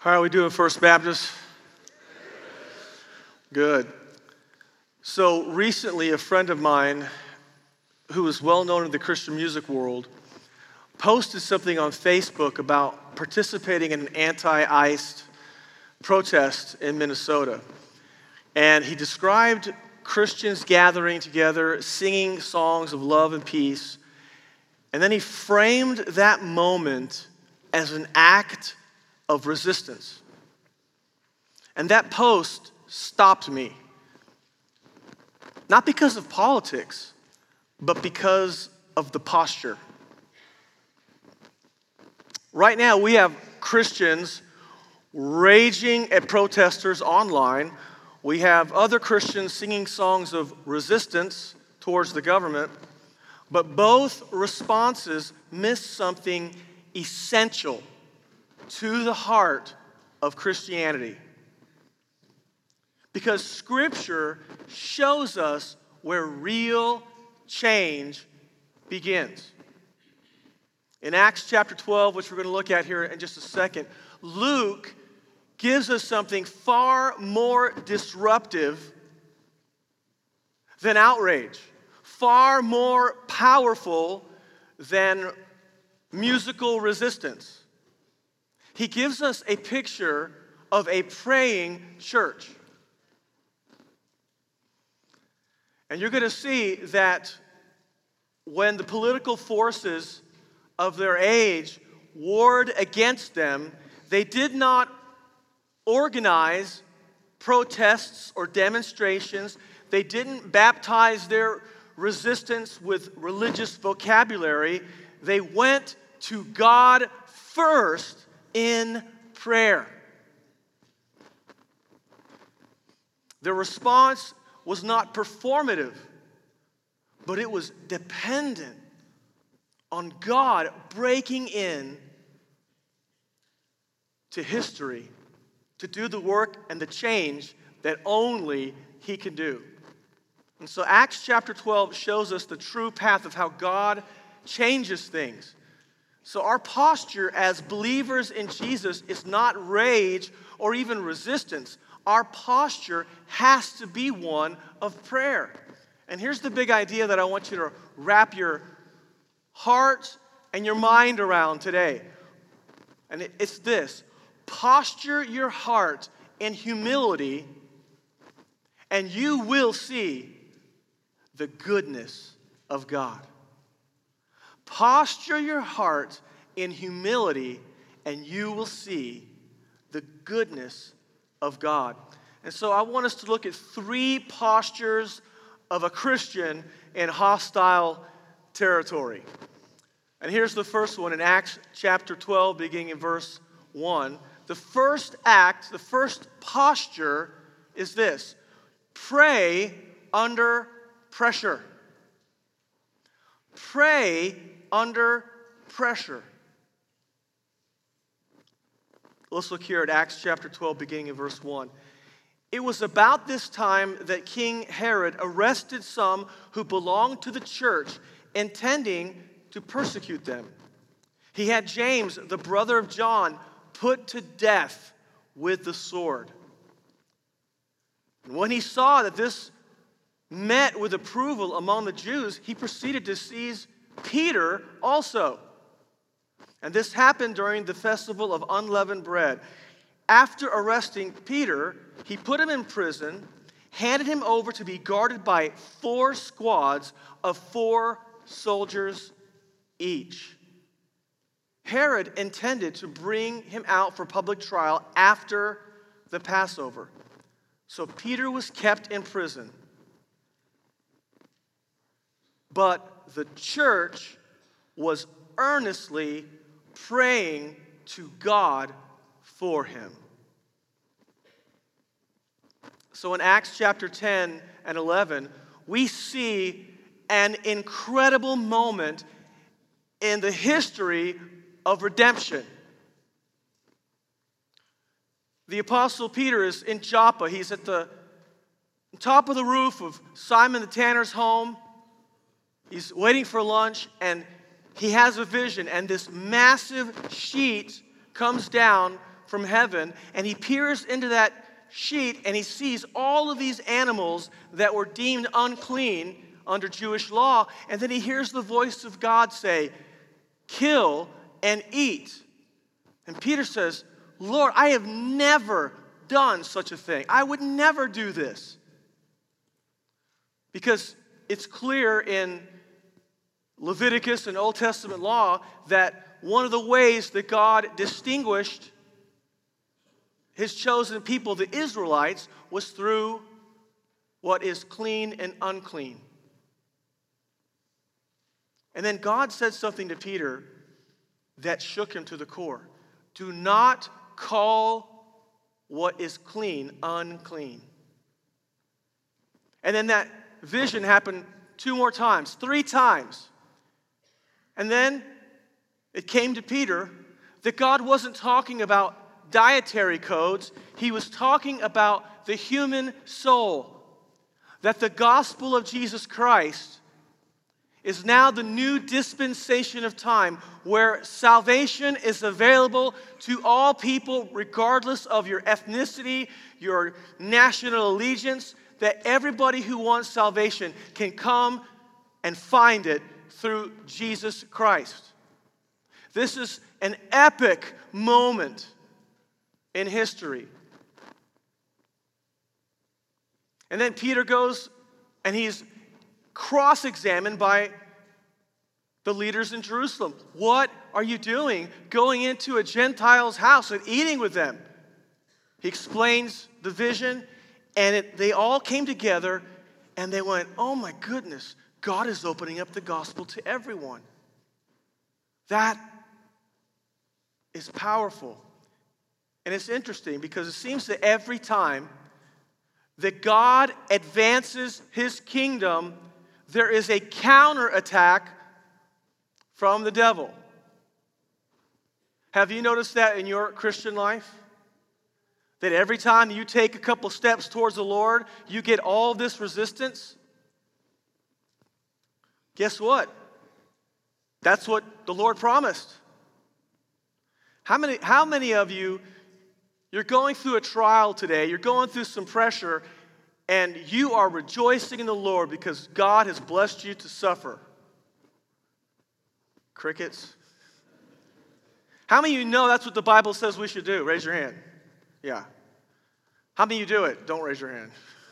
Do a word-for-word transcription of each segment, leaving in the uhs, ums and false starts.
How are we doing, First Baptist? Good. So recently, a friend of mine who is well known in the Christian music world posted something on Facebook about participating in an anti-ICE protest in Minnesota. And he described Christians gathering together, singing songs of love and peace. And then he framed that moment as an act of resistance. And that post stopped me. Not because of politics, but because of the posture. Right now, we have Christians raging at protesters online. We have other Christians singing songs of resistance towards the government. But both responses miss something essential to the heart of Christianity. Because Scripture shows us where real change begins. In Acts chapter twelve, which we're going to look at here in just a second, Luke gives us something far more disruptive than outrage, far more powerful than musical resistance. He gives us a picture of a praying church. And you're going to see that when the political forces of their age warred against them, they did not organize protests or demonstrations. They didn't baptize their resistance with religious vocabulary. They went to God first in prayer. Their response was not performative, but it was dependent on God breaking in to history to do the work and the change that only He can do. And so Acts chapter twelve shows us the true path of how God changes things. So our posture as believers in Jesus is not rage or even resistance. Our posture has to be one of prayer. And here's the big idea that I want you to wrap your heart and your mind around today. And it's this: posture your heart in humility, and you will see the goodness of God. Posture your heart in humility, and you will see the goodness of God. And so I want us to look at three postures of a Christian in hostile territory. And here's the first one in Acts chapter twelve, beginning in verse one. The first act, the first posture is this: pray under pressure. Pray under pressure. Let's look here at Acts chapter twelve, beginning in verse one. It was about this time that King Herod arrested some who belonged to the church, intending to persecute them. He had James, the brother of John, put to death with the sword. And when he saw that this met with approval among the Jews, he proceeded to seize Peter also. And this happened during the festival of unleavened bread. After arresting Peter, he put him in prison, handed him over to be guarded by four squads of four soldiers each. Herod intended to bring him out for public trial after the Passover. So Peter was kept in prison. But the church was earnestly praying to God for him. So in Acts chapter ten and eleven, we see an incredible moment in the history of redemption. The Apostle Peter is in Joppa. He's at the top of the roof of Simon the tanner's home. He's waiting for lunch, and he has a vision, and this massive sheet comes down from heaven, and he peers into that sheet, and he sees all of these animals that were deemed unclean under Jewish law, and then he hears the voice of God say, "Kill and eat." And Peter says, "Lord, I have never done such a thing. I would never do this." Because it's clear in Leviticus and Old Testament law that one of the ways that God distinguished his chosen people, the Israelites, was through what is clean and unclean. And then God said something to Peter that shook him to the core. Do not call what is clean unclean. And then that vision happened two more times, three times. And then it came to Peter that God wasn't talking about dietary codes. He was talking about the human soul. That the gospel of Jesus Christ is now the new dispensation of time where salvation is available to all people regardless of your ethnicity, your national allegiance, that everybody who wants salvation can come and find it through Jesus Christ. This is an epic moment in history. And then Peter goes and he's cross-examined by the leaders in Jerusalem. What are you doing going into a Gentile's house and eating with them? He explains the vision, and it, they all came together and they went, oh my goodness, God is opening up the gospel to everyone. That is powerful. And it's interesting because it seems that every time that God advances his kingdom, there is a counterattack from the devil. Have you noticed that in your Christian life? That every time you take a couple steps towards the Lord, you get all this resistance? Guess what? That's what the Lord promised. How many, how many of you, you're going through a trial today, you're going through some pressure, and you are rejoicing in the Lord because God has blessed you to suffer? Crickets. How many of you know that's what the Bible says we should do? Raise your hand. Yeah. How many of you do it? Don't raise your hand.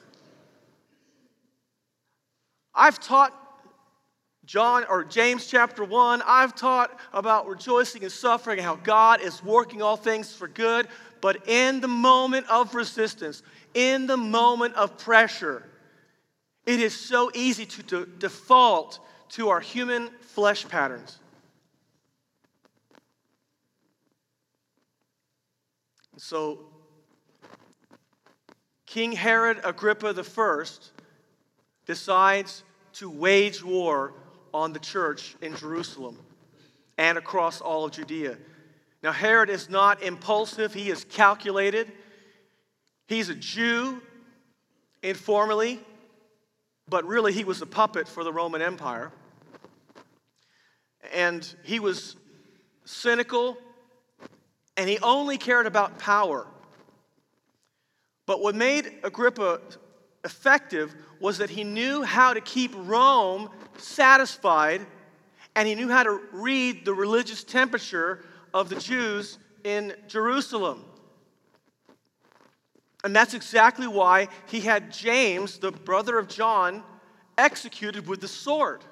I've taught John or James chapter one. I've taught about rejoicing and suffering and how God is working all things for good. But in the moment of resistance, in the moment of pressure, it is so easy to de- default to our human flesh patterns. So, King Herod Agrippa the First decides to wage war on the church in Jerusalem and across all of Judea. Now, Herod is not impulsive. He is calculated. He's a Jew informally, but really he was a puppet for the Roman Empire. And he was cynical, and he only cared about power. But what made Agrippa effective was that he knew how to keep Rome satisfied, and he knew how to read the religious temperature of the Jews in Jerusalem. And that's exactly why he had James, the brother of John, executed with the sword.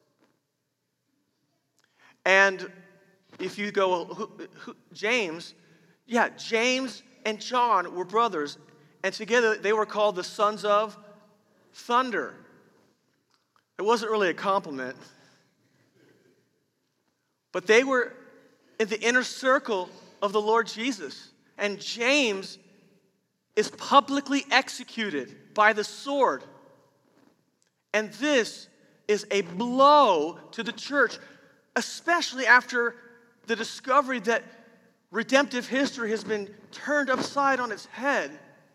And if you go, who, who, James, yeah, James and John were brothers, and together they were called the sons of thunder. It wasn't really a compliment, but they were in the inner circle of the Lord Jesus. And James is publicly executed by the sword. And this is a blow to the church, especially after the discovery that redemptive history has been turned upside on its head.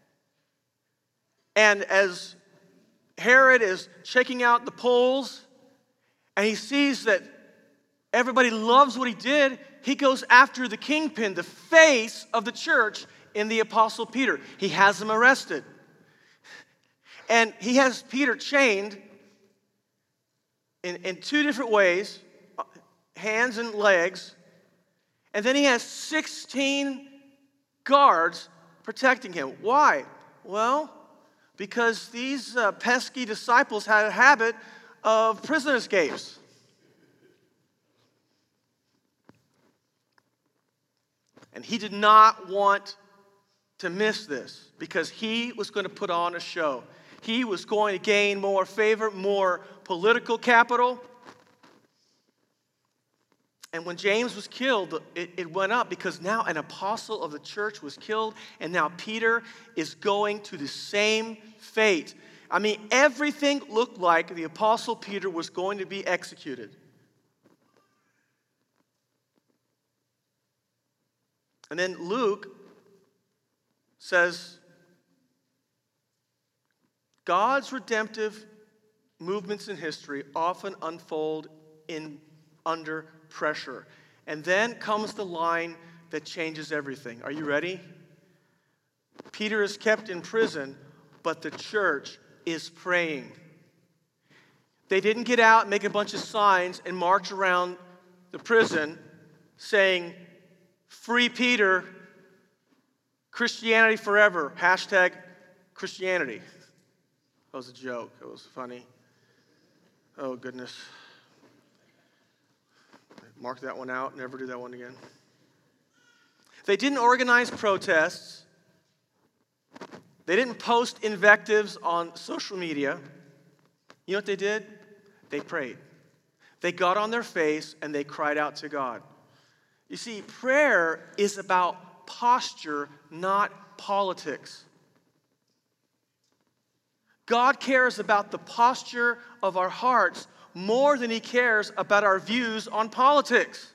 And as Herod is checking out the polls, and he sees that everybody loves what he did, he goes after the kingpin, the face of the church in the Apostle Peter. He has him arrested. And he has Peter chained in, in two different ways, hands and legs. And then he has sixteen guards protecting him. Why? Well, because these uh, pesky disciples had a habit of prison escapes. And he did not want to miss this because he was going to put on a show. He was going to gain more favor, more political capital. And when James was killed, it, it went up because now an apostle of the church was killed, and now Peter is going to the same fate. I mean, everything looked like the apostle Peter was going to be executed. And then Luke says, God's redemptive movements in history often unfold in under pressure. And then comes the line that changes everything. Are you ready? Peter is kept in prison, but the church is praying. They didn't get out and make a bunch of signs and march around the prison saying, "Free Peter, Christianity forever," hashtag Christianity. That was a joke. It was funny. Oh, goodness. Mark that one out. Never do that one again. They didn't organize protests. They didn't post invectives on social media. You know what they did? They prayed. They got on their face and they cried out to God. You see, prayer is about posture, not politics. God cares about the posture of our hearts more than he cares about our views on politics.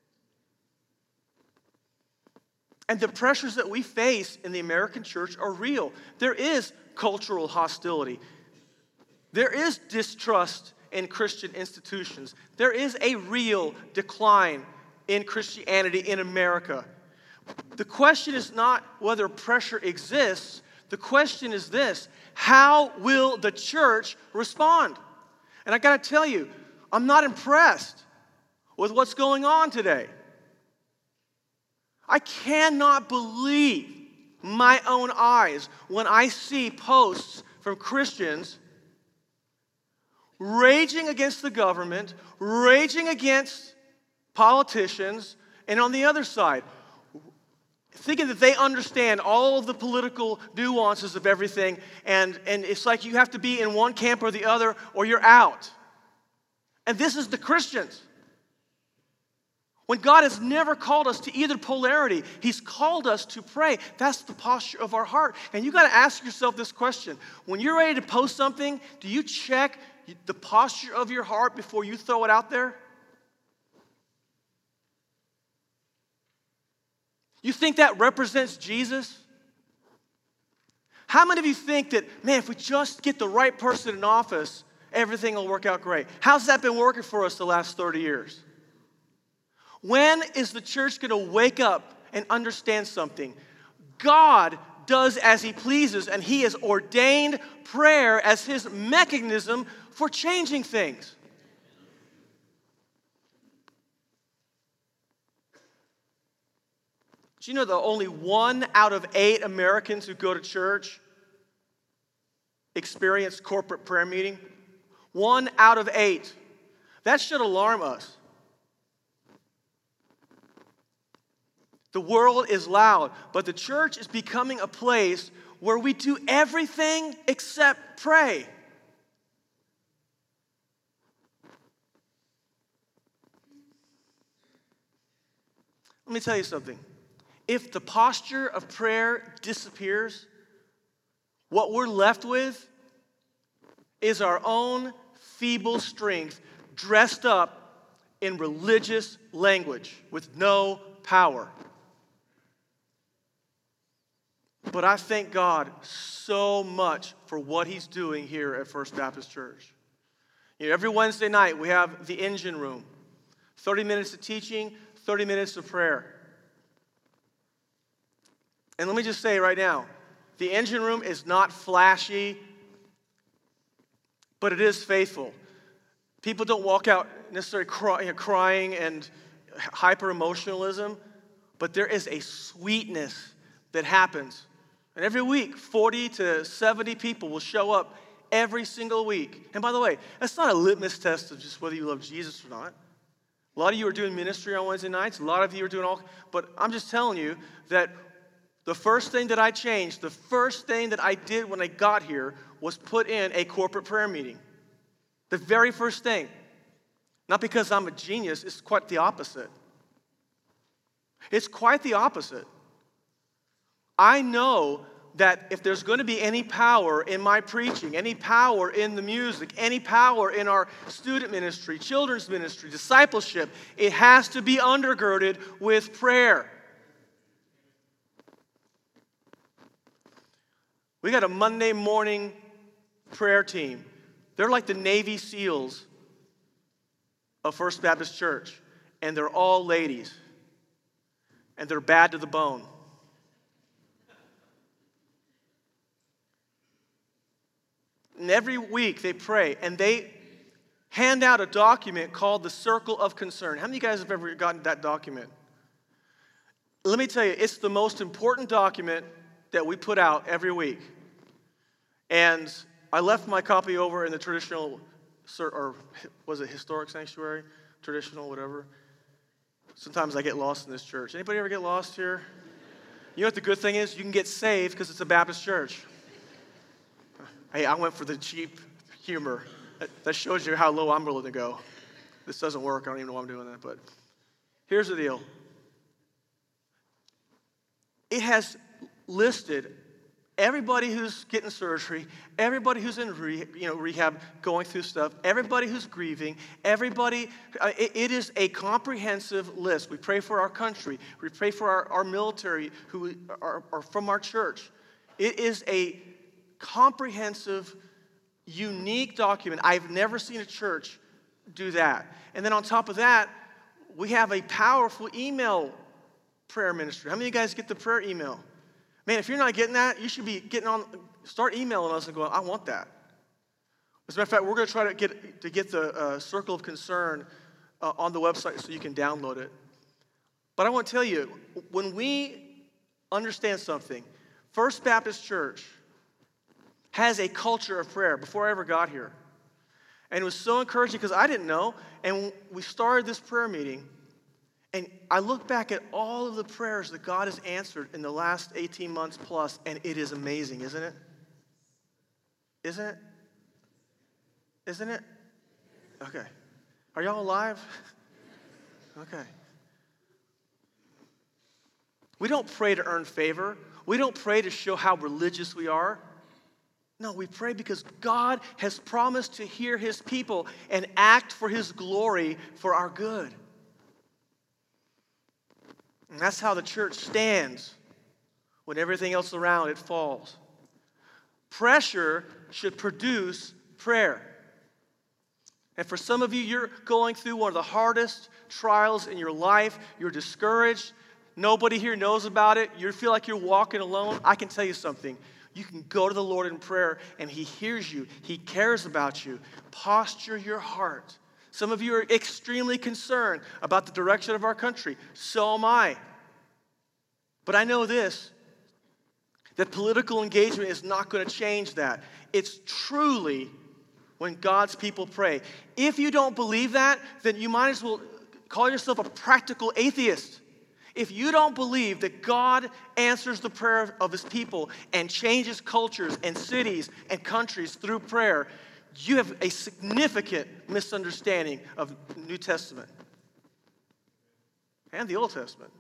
And the pressures that we face in the American church are real. There is cultural hostility. There is distrust in Christian institutions. There is a real decline in Christianity in America. The question is not whether pressure exists. The question is this: how will the church respond? And I got to tell you, I'm not impressed with what's going on today. I cannot believe my own eyes when I see posts from Christians raging against the government, raging against politicians, and on the other side, thinking that they understand all of the political nuances of everything, and, and it's like you have to be in one camp or the other, or you're out. And this is the Christians. When God has never called us to either polarity, he's called us to pray. That's the posture of our heart. And you got to ask yourself this question. When you're ready to post something, do you check the posture of your heart before you throw it out there? You think that represents Jesus? How many of you think that, man, if we just get the right person in office, everything will work out great? How's that been working for us the last thirty years? When is the church going to wake up and understand something? God does as he pleases, and he has ordained prayer as his mechanism for changing things. Do you know that only one out of eight Americans who go to church experience corporate prayer meeting? One out of eight. That should alarm us. The world is loud, but the church is becoming a place where we do everything except pray. Let me tell you something. If the posture of prayer disappears, what we're left with is our own feeble strength dressed up in religious language with no power. But I thank God so much for what he's doing here at First Baptist Church. You know, every Wednesday night we have the engine room. thirty minutes of teaching, thirty minutes of prayer. And let me just say right now, the engine room is not flashy, but it is faithful. People don't walk out necessarily cry, you know, crying and hyper-emotionalism, but there is a sweetness that happens. And every week, forty to seventy people will show up every single week. And by the way, that's not a litmus test of just whether you love Jesus or not. A lot of you are doing ministry on Wednesday nights. A lot of you are doing all, but I'm just telling you that the first thing that I changed, the first thing that I did when I got here was put in a corporate prayer meeting. The very first thing. Not because I'm a genius, it's quite the opposite. It's quite the opposite. I know that if there's going to be any power in my preaching, any power in the music, any power in our student ministry, children's ministry, discipleship, it has to be undergirded with prayer. We got a Monday morning prayer team. They're like the Navy SEALs of First Baptist Church, and they're all ladies, and they're bad to the bone. And every week they pray, and they hand out a document called the Circle of Concern. How many of you guys have ever gotten that document? Let me tell you, it's the most important document that we put out every week. And I left my copy over in the traditional, or was it historic sanctuary? Traditional, whatever. Sometimes I get lost in this church. Anybody ever get lost here? You know what the good thing is? You can get saved because it's a Baptist church. Hey, I went for the cheap humor. That shows you how low I'm willing to go. This doesn't work. I don't even know why I'm doing that. But here's the deal. It has listed everybody who's getting surgery, everybody who's in re, you know, rehab, going through stuff, everybody who's grieving, everybody. Uh, it, it is a comprehensive list. We pray for our country. We pray for our, our military who are, are from our church. It is a comprehensive, unique document. I've never seen a church do that. And then on top of that, we have a powerful email prayer ministry. How many of you guys get the prayer email? Man, if you're not getting that, you should be getting on, start emailing us and going, I want that. As a matter of fact, we're going to try to get to get the uh, Circle of Concern uh, on the website so you can download it. But I want to tell you, when we understand something, First Baptist Church has a culture of prayer before I ever got here. And it was so encouraging because I didn't know. And we started this prayer meeting. And I look back at all of the prayers that God has answered in the last eighteen months plus, and it is amazing, isn't it? Isn't it? Isn't it? Okay. Are y'all alive? Okay. We don't pray to earn favor. We don't pray to show how religious we are. No, we pray because God has promised to hear his people and act for his glory for our good. And that's how the church stands when everything else around it falls. Pressure should produce prayer. And for some of you, you're going through one of the hardest trials in your life. You're discouraged. Nobody here knows about it. You feel like you're walking alone. I can tell you something. You can go to the Lord in prayer, and he hears you. He cares about you. Posture your heart. Some of you are extremely concerned about the direction of our country. So am I. But I know this, that political engagement is not going to change that. It's truly when God's people pray. If you don't believe that, then you might as well call yourself a practical atheist. If you don't believe that God answers the prayer of his people and changes cultures and cities and countries through prayer, you have a significant misunderstanding of the New Testament and the Old Testament.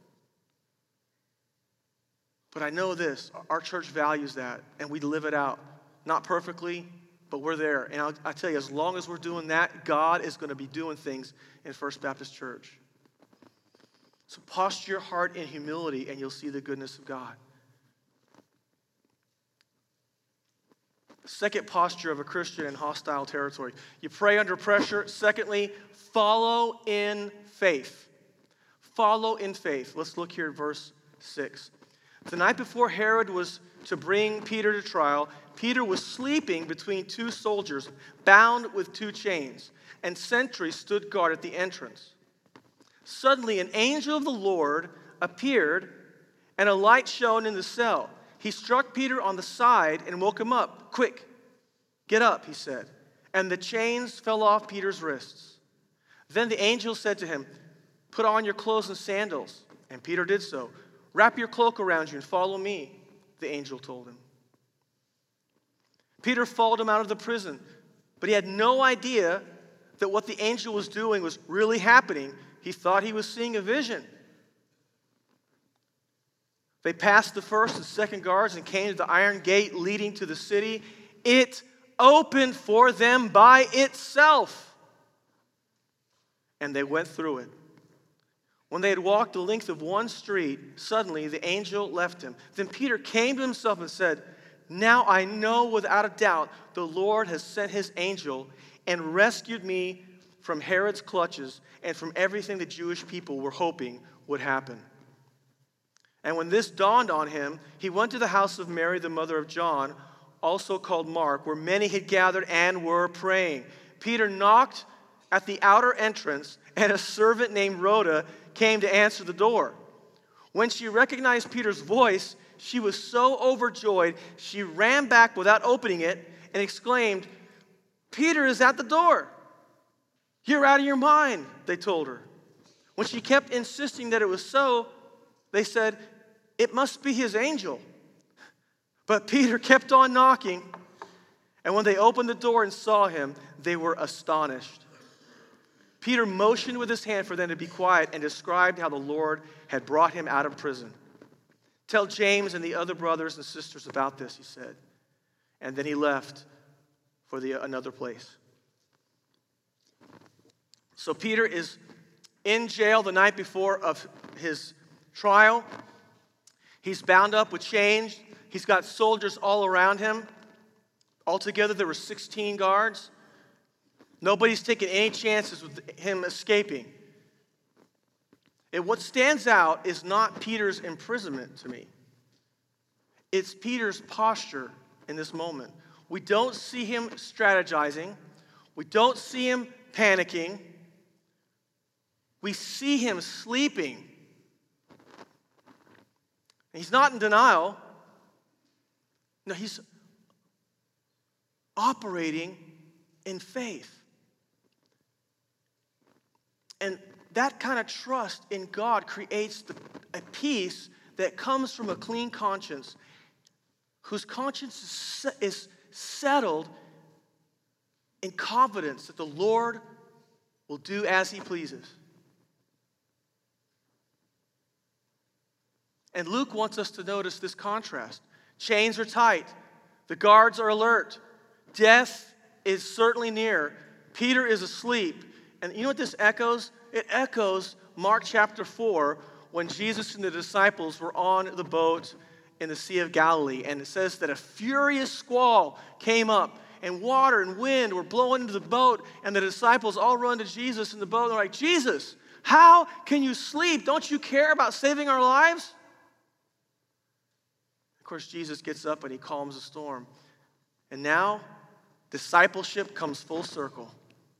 But I know this, our church values that, and we live it out. Not perfectly, but we're there. And I'll, I'll tell you, as long as we're doing that, God is going to be doing things in First Baptist Church. So posture your heart in humility, and you'll see the goodness of God. Second posture of a Christian in hostile territory. You pray under pressure. Secondly, follow in faith. follow in faith. Let's look here at verse six. The night before Herod was to bring Peter to trial, Peter was sleeping between two soldiers, bound with two chains, and sentries stood guard at the entrance. Suddenly, an angel of the Lord appeared, and a light shone in the cell. He struck Peter on the side and woke him up. "Quick, get up," he said. And the chains fell off Peter's wrists. Then the angel said to him, "Put on your clothes and sandals." And Peter did so. "Wrap your cloak around you and follow me," the angel told him. Peter followed him out of the prison, but he had no idea that what the angel was doing was really happening. He thought he was seeing a vision. They passed the first and second guards and came to the iron gate leading to the city. It opened for them by itself, and they went through it. When they had walked the length of one street, suddenly the angel left him. Then Peter came to himself and said, "Now I know without a doubt the Lord has sent his angel and rescued me from Herod's clutches and from everything the Jewish people were hoping would happen." And when this dawned on him, he went to the house of Mary, the mother of John, also called Mark, where many had gathered and were praying. Peter knocked at the outer entrance, and a servant named Rhoda came to answer the door. When she recognized Peter's voice, she was so overjoyed, she ran back without opening it and exclaimed, "Peter is at the door." "You're out of your mind," they told her. When she kept insisting that it was so, they said, "It must be his angel." But Peter kept on knocking, and when they opened the door and saw him, they were astonished. Peter motioned with his hand for them to be quiet and described how the Lord had brought him out of prison. "Tell James and the other brothers and sisters about this," he said. And then he left for the, another place. So Peter is in jail the night before of his trial. He's bound up with chains. He's got soldiers all around him. Altogether, there were sixteen guards. Nobody's taking any chances with him escaping. And what stands out is not Peter's imprisonment to me. It's Peter's posture in this moment. We don't see him strategizing. We don't see him panicking. We see him sleeping. He's not in denial. No, he's operating in faith. And that kind of trust in God creates the, a peace that comes from a clean conscience, whose conscience is, is settled in confidence that the Lord will do as he pleases. And Luke wants us to notice this contrast. Chains are tight. The guards are alert. Death is certainly near. Peter is asleep. And you know what this echoes? It echoes Mark chapter four, when Jesus and the disciples were on the boat in the Sea of Galilee. And it says that a furious squall came up, and water and wind were blowing into the boat, and the disciples all run to Jesus in the boat. And they're like, "Jesus, how can you sleep? Don't you care about saving our lives?" Of course, Jesus gets up and he calms the storm. And now, discipleship comes full circle.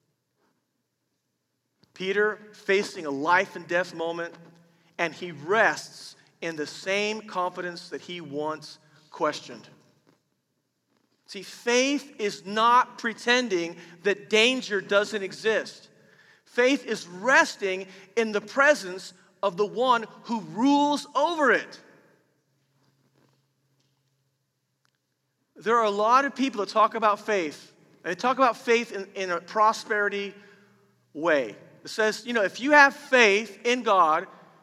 Peter facing a life and death moment, and he rests in the same confidence that he once questioned. See, faith is not pretending that danger doesn't exist. Faith is resting in the presence of the one who rules over it. There are a lot of people that talk about faith, and they talk about faith in, in a prosperity way. It says, you know, if you have faith in God,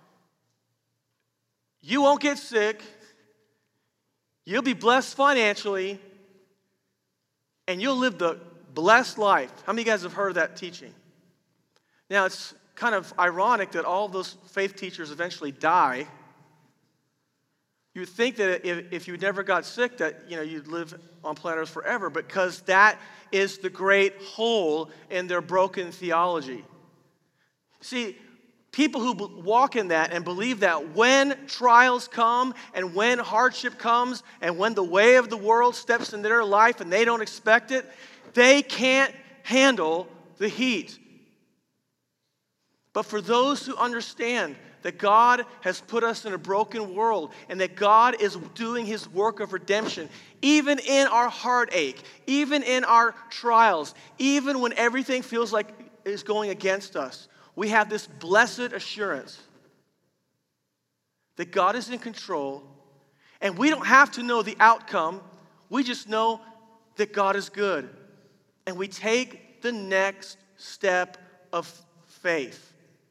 you won't get sick, you'll be blessed financially, and you'll live the blessed life. How many of you guys have heard of that teaching? Now, it's kind of ironic that all those faith teachers eventually die. You would think that if, if you never got sick, that you know you'd live on planet Earth forever, because that is the great hole in their broken theology. See, People who b- walk in that and believe that when trials come and when hardship comes and when the way of the world steps into their life and they don't expect it, they can't handle the heat. But for those who understand that God has put us in a broken world and that God is doing his work of redemption, even in our heartache, even in our trials, even when everything feels like it's going against us, we have this blessed assurance that God is in control, and we don't have to know the outcome. We just know that God is good. And we take the next step of faith.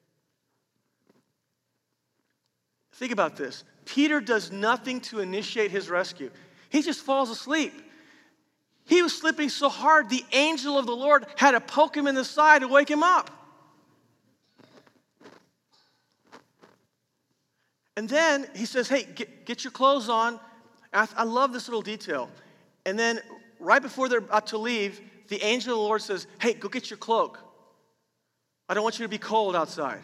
Think about this. Peter does nothing to initiate his rescue. He just falls asleep. He was sleeping so hard, the angel of the Lord had to poke him in the side to wake him up. And then he says, hey, get, get your clothes on. I, I love this little detail. And then right before they're about to leave, the angel of the Lord says, hey, go get your cloak. I don't want you to be cold outside.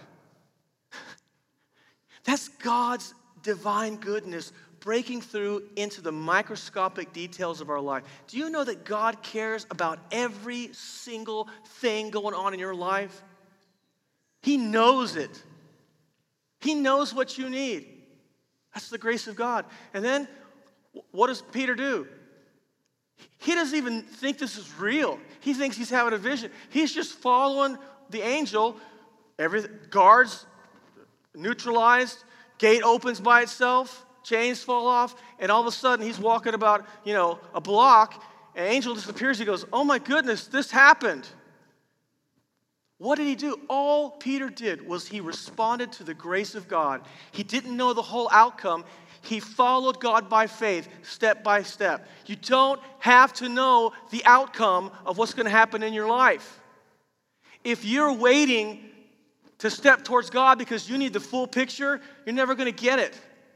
That's God's divine goodness breaking through into the microscopic details of our life. Do you know that God cares about every single thing going on in your life? He knows it. He knows what you need. That's the grace of God. And then, what does Peter do? He doesn't even think this is real. He thinks he's having a vision. He's just following the angel. Every guards neutralized, gate opens by itself, chains fall off, and all of a sudden he's walking about, you know, a block, and an angel disappears. He goes, oh my goodness, this happened. What did he do? All Peter did was he responded to the grace of God. He didn't know the whole outcome. He followed God by faith, step by step. You don't have to know the outcome of what's going to happen in your life. If you're waiting to step towards God because you need the full picture, you're never going to get it.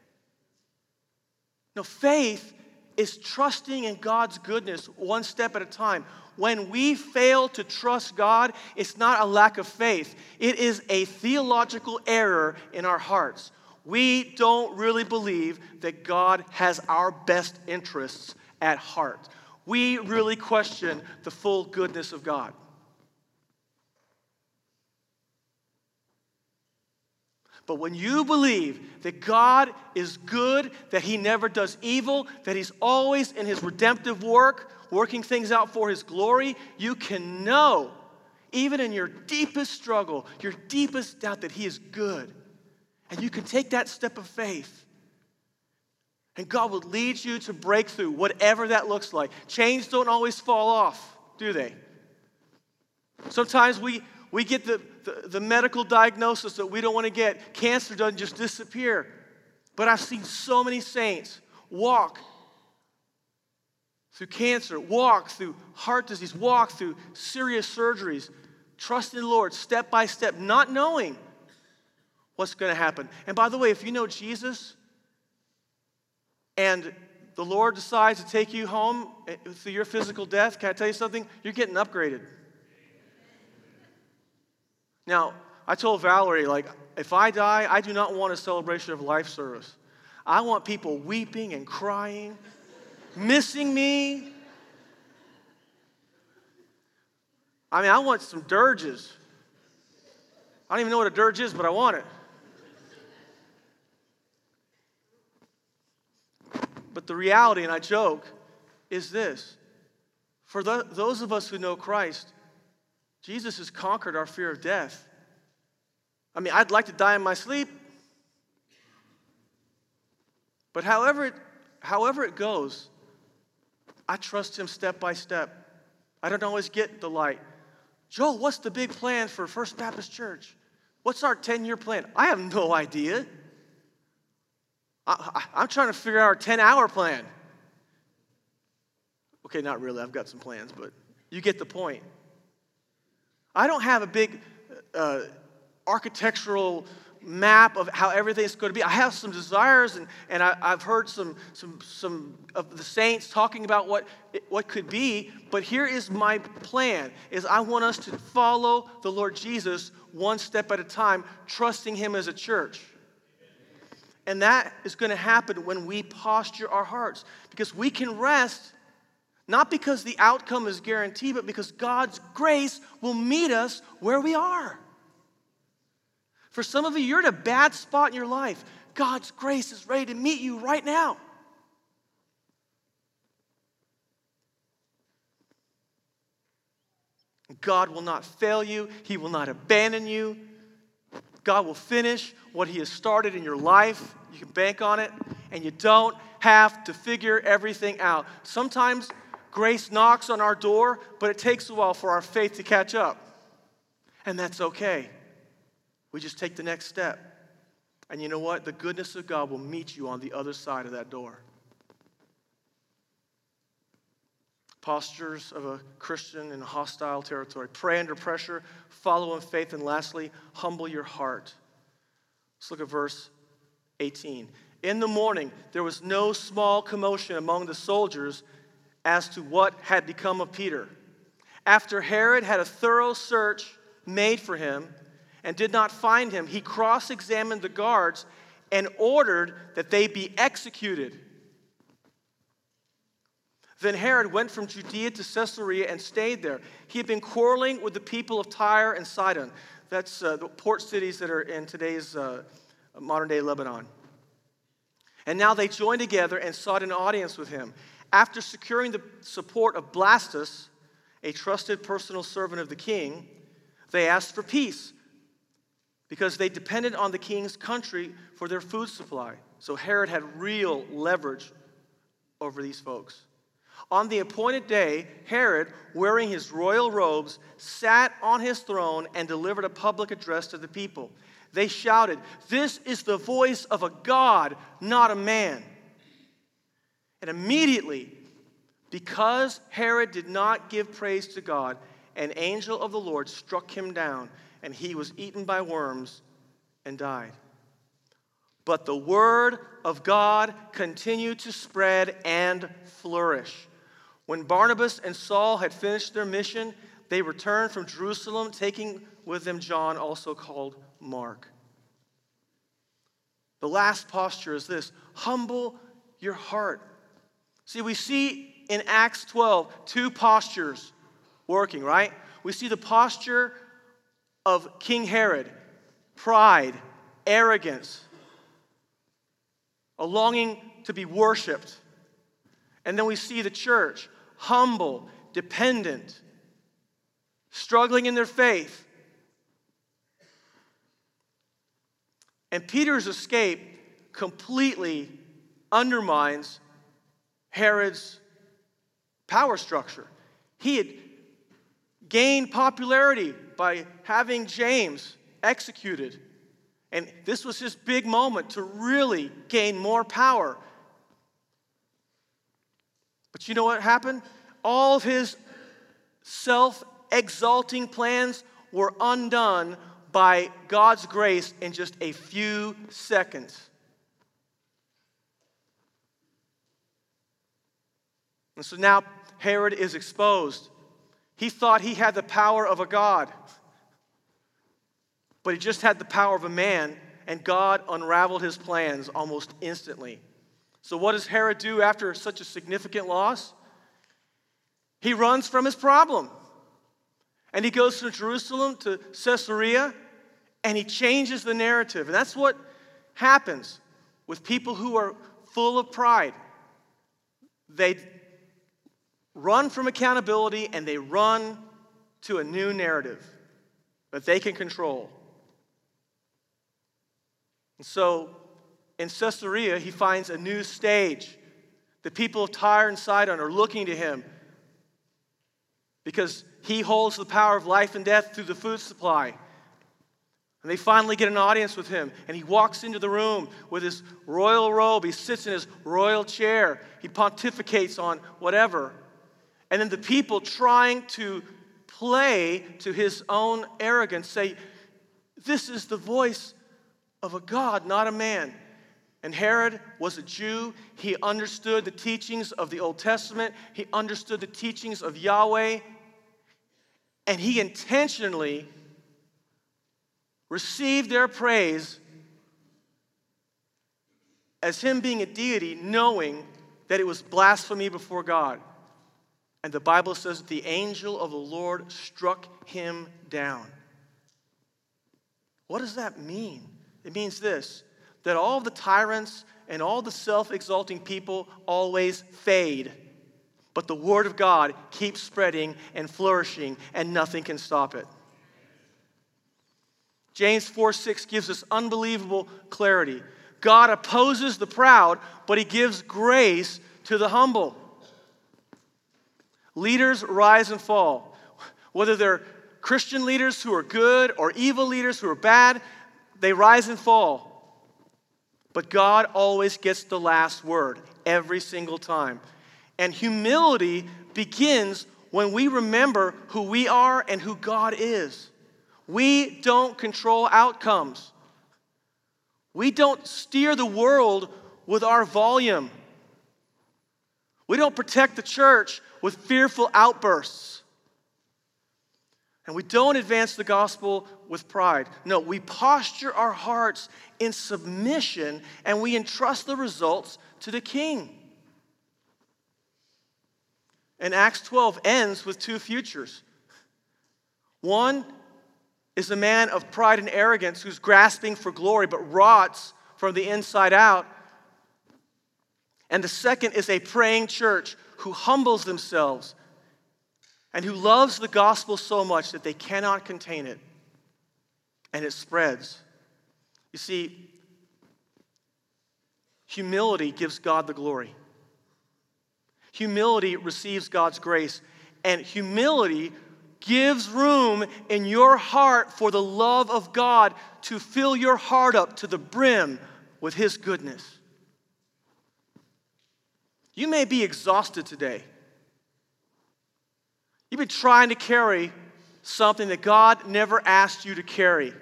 No, faith is trusting in God's goodness one step at a time. When we fail to trust God, it's not a lack of faith. It is a theological error in our hearts. We don't really believe that God has our best interests at heart. We really question the full goodness of God. But when you believe that God is good, that he never does evil, that he's always in his redemptive work, working things out for his glory, you can know, even in your deepest struggle, your deepest doubt, that he is good. And you can take that step of faith. And God will lead you to breakthrough, whatever that looks like. Chains don't always fall off, do they? Sometimes we, we get the, the, the medical diagnosis that we don't want to get. Cancer doesn't just disappear. But I've seen so many saints walk through cancer, walk through heart disease, walk through serious surgeries, trust in the Lord step by step, not knowing what's going to happen. And by the way, if you know Jesus and the Lord decides to take you home through your physical death, can I tell you something? You're getting upgraded. Now, I told Valerie, like, if I die, I do not want a celebration of life service. I want people weeping and crying, missing me. I mean, I want some dirges. I don't even know what a dirge is, but I want it. But the reality, and I joke, is this. For the, those of us who know Christ, Jesus has conquered our fear of death. I mean, I'd like to die in my sleep. But however it, however it goes, I trust him step by step. I don't always get the light. Joel, what's the big plan for First Baptist Church? What's our ten-year plan? I have no idea. I, I, I'm trying to figure out our ten-hour plan. Okay, not really. I've got some plans, but you get the point. I don't have a big uh, architectural map of how everything's going to be. I have some desires, and, and I, I've heard some, some, some of the saints talking about what, what could be, but here is my plan, is I want us to follow the Lord Jesus one step at a time, trusting him as a church. And that is going to happen when we posture our hearts, because we can rest, not because the outcome is guaranteed, but because God's grace will meet us where we are. For some of you, you're in a bad spot in your life. God's grace is ready to meet you right now. God will not fail you. He will not abandon you. God will finish what he has started in your life. You can bank on it. And you don't have to figure everything out. Sometimes grace knocks on our door, but it takes a while for our faith to catch up. And that's okay. We just take the next step. And you know what? The goodness of God will meet you on the other side of that door. Postures of a Christian in a hostile territory. Pray under pressure, follow in faith, and lastly, humble your heart. Let's look at verse eighteen. In the morning, there was no small commotion among the soldiers as to what had become of Peter. After Herod had a thorough search made for him and did not find him, he cross-examined the guards and ordered that they be executed. Then Herod went from Judea to Caesarea and stayed there. He had been quarreling with the people of Tyre and Sidon. That's uh, the port cities that are in today's uh, modern-day Lebanon. And now they joined together and sought an audience with him. After securing the support of Blastus, a trusted personal servant of the king, they asked for peace because they depended on the king's country for their food supply. So Herod had real leverage over these folks. On the appointed day, Herod, wearing his royal robes, sat on his throne and delivered a public address to the people. They shouted, "This is the voice of a God, not a man." And immediately, because Herod did not give praise to God, an angel of the Lord struck him down, and he was eaten by worms and died. But the word of God continued to spread and flourish. When Barnabas and Saul had finished their mission, they returned from Jerusalem, taking with them John, also called Mark. The last posture is this: humble your heart. See, we see in Acts twelve two postures working, right? We see the posture of King Herod, pride, arrogance, a longing to be worshiped. And then we see the church, humble, dependent, struggling in their faith. And Peter's escape completely undermines Herod's power structure. He had gained popularity by having James executed. And this was his big moment to really gain more power. But you know what happened? All of his self-exalting plans were undone by God's grace in just a few seconds. And so now Herod is exposed. He thought he had the power of a god, but he just had the power of a man, and God unraveled his plans almost instantly. So what does Herod do after such a significant loss? He runs from his problem. And he goes from Jerusalem to Caesarea, and he changes the narrative. And that's what happens with people who are full of pride. They run from accountability, and they run to a new narrative that they can control. And so in Caesarea, he finds a new stage. The people of Tyre and Sidon are looking to him because he holds the power of life and death through the food supply. And they finally get an audience with him. And he walks into the room with his royal robe. He sits in his royal chair. He pontificates on whatever. And then the people, trying to play to his own arrogance, say, "This is the voice of a God, not a man. And Herod was a Jew. He understood the teachings of the Old Testament. He understood the teachings of Yahweh. And he intentionally received their praise as him being a deity, knowing that it was blasphemy before God. And the Bible says that the angel of the Lord struck him down. What does that mean? It means this, that all the tyrants and all the self-exalting people always fade, but the word of God keeps spreading and flourishing, and nothing can stop it. James four six gives us unbelievable clarity. God opposes the proud, but he gives grace to the humble. Leaders rise and fall. Whether they're Christian leaders who are good or evil leaders who are bad, they rise and fall. But God always gets the last word every single time. And humility begins when we remember who we are and who God is. We don't control outcomes. We don't steer the world with our volume. We don't protect the church with fearful outbursts. And we don't advance the gospel with pride. No, we posture our hearts in submission and we entrust the results to the King. And Acts twelve ends with two futures. One is a man of pride and arrogance who's grasping for glory but rots from the inside out. And the second is a praying church who humbles themselves and who loves the gospel so much that they cannot contain it. And it spreads. You see, humility gives God the glory. Humility receives God's grace. And humility gives room in your heart for the love of God to fill your heart up to the brim with His goodness. You may be exhausted today. You've been trying to carry something that God never asked you to carry.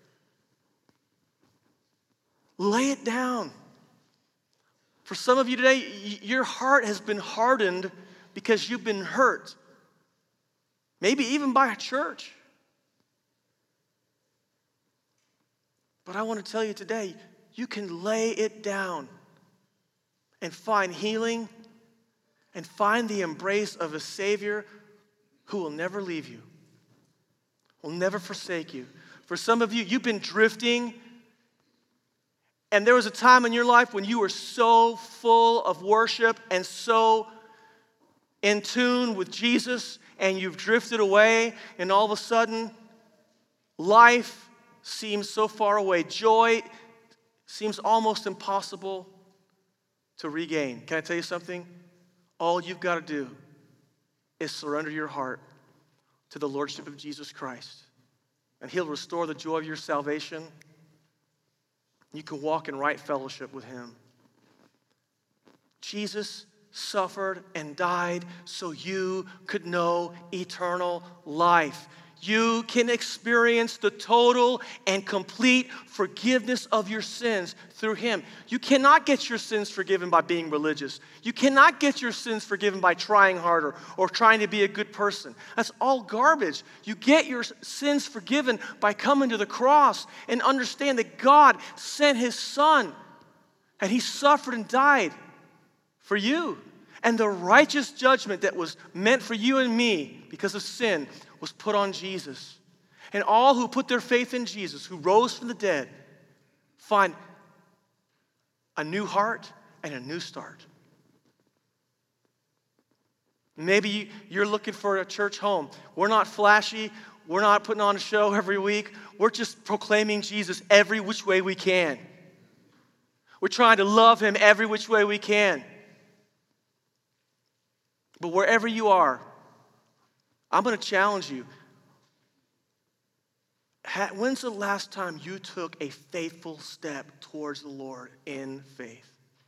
Lay it down. For some of you today, your heart has been hardened because you've been hurt. Maybe even by a church. But I want to tell you today, you can lay it down and find healing and find the embrace of a Savior who will never leave you, will never forsake you. For some of you, you've been drifting, and there was a time in your life when you were so full of worship and so in tune with Jesus, and you've drifted away, and all of a sudden, life seems so far away. Joy seems almost impossible to regain. Can I tell you something? All you've got to do is surrender your heart to the Lordship of Jesus Christ, and He'll restore the joy of your salvation. You can walk in right fellowship with Him. Jesus suffered and died so you could know eternal life. You can experience the total and complete forgiveness of your sins through Him. You cannot get your sins forgiven by being religious. You cannot get your sins forgiven by trying harder or trying to be a good person. That's all garbage. You get your sins forgiven by coming to the cross and understand that God sent His Son and He suffered and died for you. And the righteous judgment that was meant for you and me because of sin was put on Jesus. And all who put their faith in Jesus, who rose from the dead, find a new heart and a new start. Maybe you're looking for a church home. We're not flashy. We're not putting on a show every week. We're just proclaiming Jesus every which way we can. We're trying to love Him every which way we can. But wherever you are, I'm going to challenge you. When's the last time you took a faithful step towards the Lord in faith?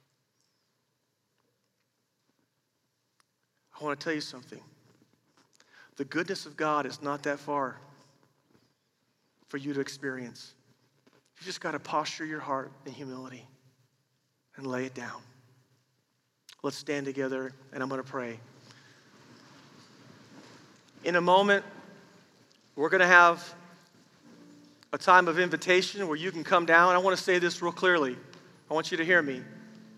I want to tell you something. The goodness of God is not that far for you to experience. You just got to posture your heart in humility and lay it down. Let's stand together, and I'm going to pray. In a moment, we're going to have a time of invitation where you can come down. I want to say this real clearly. I want you to hear me.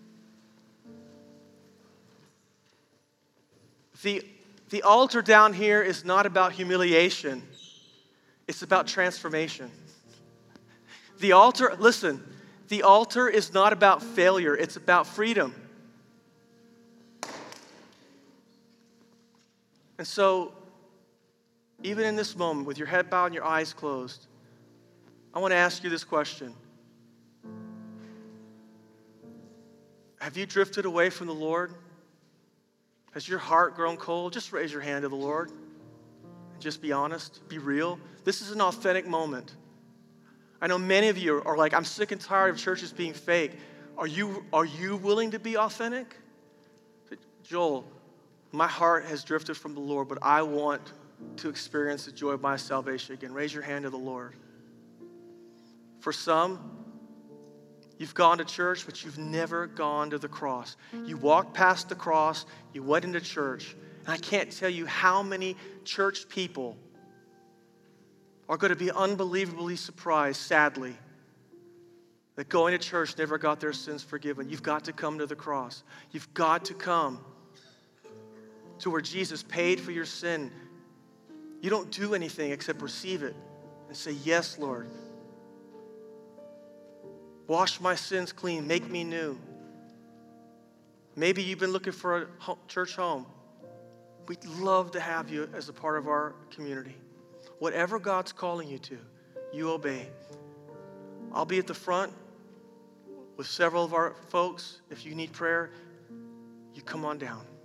The, the altar down here is not about humiliation. It's about transformation. The altar, listen, the altar is not about failure. It's about freedom. And so, even in this moment, with your head bowed and your eyes closed, I want to ask you this question. Have you drifted away from the Lord? Has your heart grown cold? Just raise your hand to the Lord. And just be honest. Be real. This is an authentic moment. I know many of you are like, I'm sick and tired of churches being fake. Are you, are you willing to be authentic? Joel, my heart has drifted from the Lord, but I want to experience the joy of my salvation again. Raise your hand to the Lord. For some, you've gone to church, but you've never gone to the cross. You walked past the cross, you went into church, and I can't tell you how many church people are going to be unbelievably surprised, sadly, that going to church never got their sins forgiven. You've got to come to the cross. You've got to come to where Jesus paid for your sin. You don't do anything except receive it and say, yes, Lord. Wash my sins clean. Make me new. Maybe you've been looking for a church home. We'd love to have you as a part of our community. Whatever God's calling you to, you obey. I'll be at the front with several of our folks. If you need prayer, you come on down.